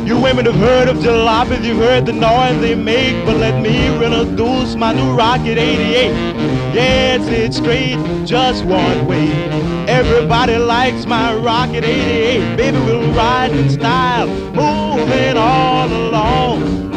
You women have heard of jalopies, you've heard the noise they make, but let me introduce my new Rocket 88. Yeah, it's straight, just one way. Everybody likes my Rocket 88. Baby, we'll ride in style, moving all along.